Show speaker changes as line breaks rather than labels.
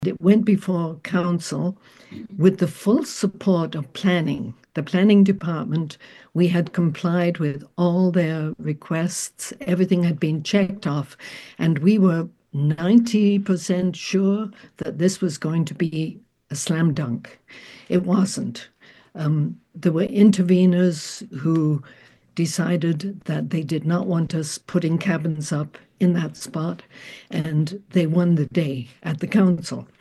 It went before council with the full support of planning. The planning department, we had complied with all their requests. Everything had been checked off, and we were 90% sure that this was going to be a slam dunk. It wasn't. There were interveners who decided that they did not want us putting cabins up in that spot, and they won the day at the council.